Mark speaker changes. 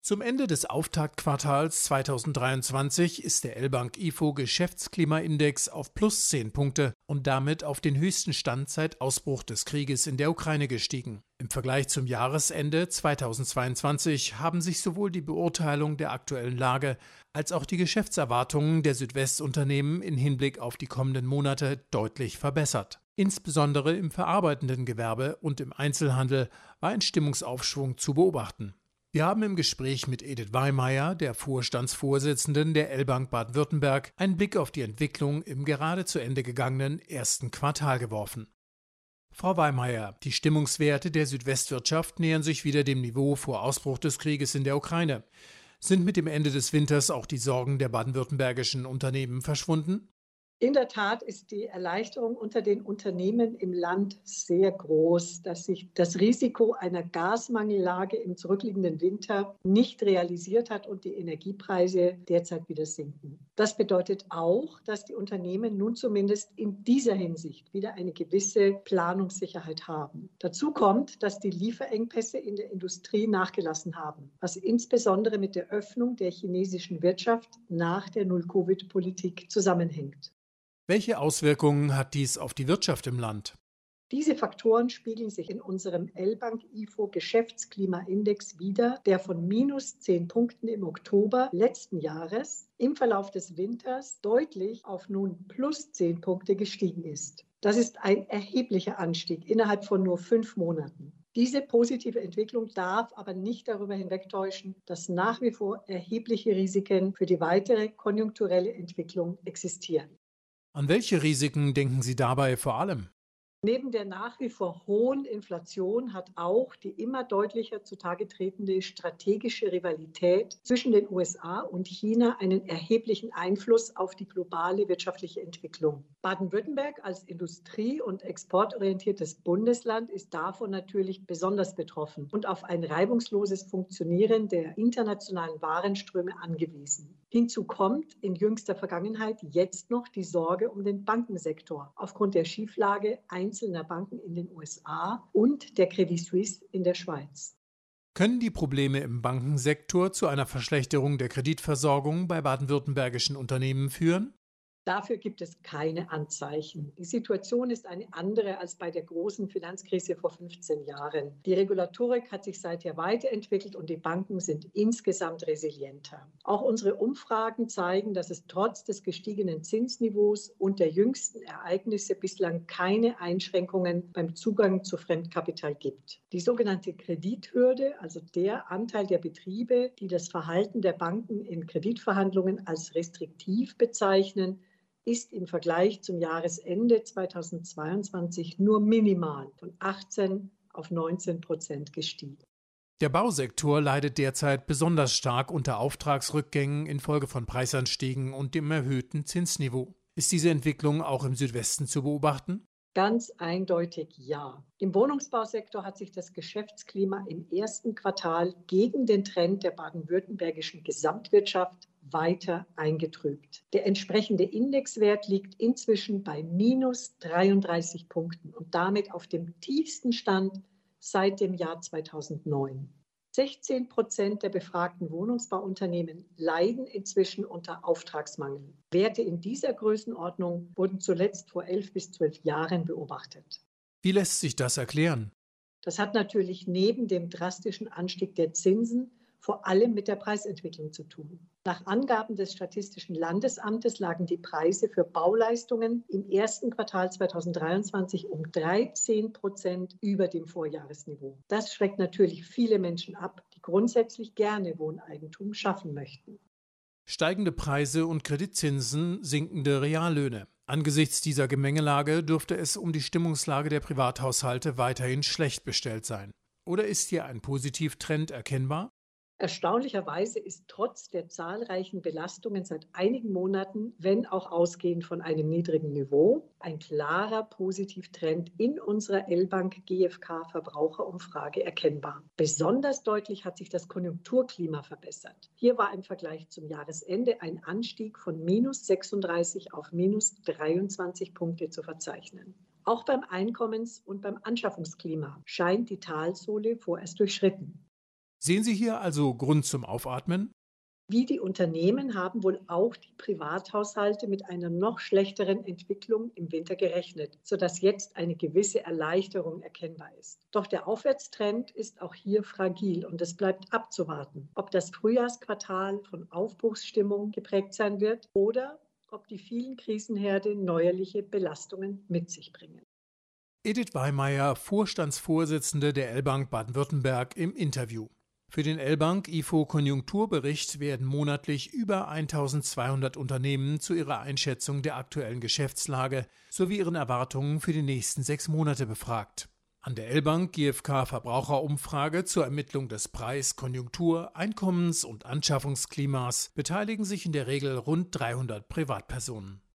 Speaker 1: Zum Ende des Auftaktquartals 2023 ist der L-Bank IFO Geschäftsklimaindex auf plus 10 Punkte und damit auf den höchsten Stand seit Ausbruch des Krieges in der Ukraine gestiegen. Im Vergleich zum Jahresende 2022 haben sich sowohl die Beurteilung der aktuellen Lage als auch die Geschäftserwartungen der Südwestunternehmen in Hinblick auf die kommenden Monate deutlich verbessert. Insbesondere im verarbeitenden Gewerbe und im Einzelhandel war ein Stimmungsaufschwung zu beobachten. Wir haben im Gespräch mit Edith Weimeyer, der Vorstandsvorsitzenden der L-Bank Baden-Württemberg, einen Blick auf die Entwicklung im gerade zu Ende gegangenen ersten Quartal geworfen. Frau Weimeyer, die Stimmungswerte der Südwestwirtschaft nähern sich wieder dem Niveau vor Ausbruch des Krieges in der Ukraine. Sind mit dem Ende des Winters auch die Sorgen der baden-württembergischen Unternehmen verschwunden?
Speaker 2: In der Tat ist die Erleichterung unter den Unternehmen im Land sehr groß, dass sich das Risiko einer Gasmangellage im zurückliegenden Winter nicht realisiert hat und die Energiepreise derzeit wieder sinken. Das bedeutet auch, dass die Unternehmen nun zumindest in dieser Hinsicht wieder eine gewisse Planungssicherheit haben. Dazu kommt, dass die Lieferengpässe in der Industrie nachgelassen haben, was insbesondere mit der Öffnung der chinesischen Wirtschaft nach der Null-Covid-Politik zusammenhängt.
Speaker 1: Welche Auswirkungen hat dies auf die Wirtschaft im Land?
Speaker 2: Diese Faktoren spiegeln sich in unserem L-Bank IFO Geschäftsklimaindex wider, der von minus 10 Punkten im Oktober letzten Jahres im Verlauf des Winters deutlich auf nun plus 10 Punkte gestiegen ist. Das ist ein erheblicher Anstieg innerhalb von nur 5 Monaten. Diese positive Entwicklung darf aber nicht darüber hinwegtäuschen, dass nach wie vor erhebliche Risiken für die weitere konjunkturelle Entwicklung existieren.
Speaker 1: An welche Risiken denken Sie dabei vor allem?
Speaker 2: Neben der nach wie vor hohen Inflation hat auch die immer deutlicher zutage tretende strategische Rivalität zwischen den USA und China einen erheblichen Einfluss auf die globale wirtschaftliche Entwicklung. Baden-Württemberg als industrie- und exportorientiertes Bundesland ist davon natürlich besonders betroffen und auf ein reibungsloses Funktionieren der internationalen Warenströme angewiesen. Hinzu kommt in jüngster Vergangenheit jetzt noch die Sorge um den Bankensektor aufgrund der Schieflage einzelner Banken in den USA und der Credit Suisse in der Schweiz.
Speaker 1: Können die Probleme im Bankensektor zu einer Verschlechterung der Kreditversorgung bei baden-württembergischen Unternehmen führen?
Speaker 2: Dafür gibt es keine Anzeichen. Die Situation ist eine andere als bei der großen Finanzkrise vor 15 Jahren. Die Regulatorik hat sich seither weiterentwickelt und die Banken sind insgesamt resilienter. Auch unsere Umfragen zeigen, dass es trotz des gestiegenen Zinsniveaus und der jüngsten Ereignisse bislang keine Einschränkungen beim Zugang zu Fremdkapital gibt. Die sogenannte Kredithürde, also der Anteil der Betriebe, die das Verhalten der Banken in Kreditverhandlungen als restriktiv bezeichnen, ist im Vergleich zum Jahresende 2022 nur minimal von 18 auf 19% gestiegen.
Speaker 1: Der Bausektor leidet derzeit besonders stark unter Auftragsrückgängen infolge von Preisanstiegen und dem erhöhten Zinsniveau. Ist diese Entwicklung auch im Südwesten zu beobachten?
Speaker 2: Ganz eindeutig ja. Im Wohnungsbausektor hat sich das Geschäftsklima im ersten Quartal gegen den Trend der baden-württembergischen Gesamtwirtschaft weiter eingetrübt. Der entsprechende Indexwert liegt inzwischen bei minus 33 Punkten und damit auf dem tiefsten Stand seit dem Jahr 2009. 16% der befragten Wohnungsbauunternehmen leiden inzwischen unter Auftragsmangel. Werte in dieser Größenordnung wurden zuletzt vor 11 bis 12 Jahren beobachtet.
Speaker 1: Wie lässt sich das erklären?
Speaker 2: Das hat natürlich neben dem drastischen Anstieg der Zinsen vor allem mit der Preisentwicklung zu tun. Nach Angaben des Statistischen Landesamtes lagen die Preise für Bauleistungen im ersten Quartal 2023 um 13% über dem Vorjahresniveau. Das schreckt natürlich viele Menschen ab, die grundsätzlich gerne Wohneigentum schaffen möchten.
Speaker 1: Steigende Preise und Kreditzinsen, sinkende Reallöhne. Angesichts dieser Gemengelage dürfte es um die Stimmungslage der Privathaushalte weiterhin schlecht bestellt sein. Oder ist hier ein Positivtrend erkennbar?
Speaker 2: Erstaunlicherweise ist trotz der zahlreichen Belastungen seit einigen Monaten, wenn auch ausgehend von einem niedrigen Niveau, ein klarer Positivtrend in unserer L-Bank GfK Verbraucherumfrage erkennbar. Besonders deutlich hat sich das Konjunkturklima verbessert. Hier war im Vergleich zum Jahresende ein Anstieg von minus 36 auf minus 23 Punkte zu verzeichnen. Auch beim Einkommens- und beim Anschaffungsklima scheint die Talsohle vorerst durchschritten.
Speaker 1: Sehen Sie hier also Grund zum Aufatmen?
Speaker 2: Wie die Unternehmen haben wohl auch die Privathaushalte mit einer noch schlechteren Entwicklung im Winter gerechnet, sodass jetzt eine gewisse Erleichterung erkennbar ist. Doch der Aufwärtstrend ist auch hier fragil und es bleibt abzuwarten, ob das Frühjahrsquartal von Aufbruchsstimmung geprägt sein wird oder ob die vielen Krisenherde neuerliche Belastungen mit sich bringen.
Speaker 1: Edith Weimeyer, Vorstandsvorsitzende der L-Bank Baden-Württemberg im Interview. Für den L-Bank IFO Konjunkturbericht werden monatlich über 1200 Unternehmen zu ihrer Einschätzung der aktuellen Geschäftslage sowie ihren Erwartungen für die nächsten 6 Monate befragt. An der L-Bank GfK Verbraucherumfrage zur Ermittlung des Preis-, Konjunktur-, Einkommens- und Anschaffungsklimas beteiligen sich in der Regel rund 300 Privatpersonen.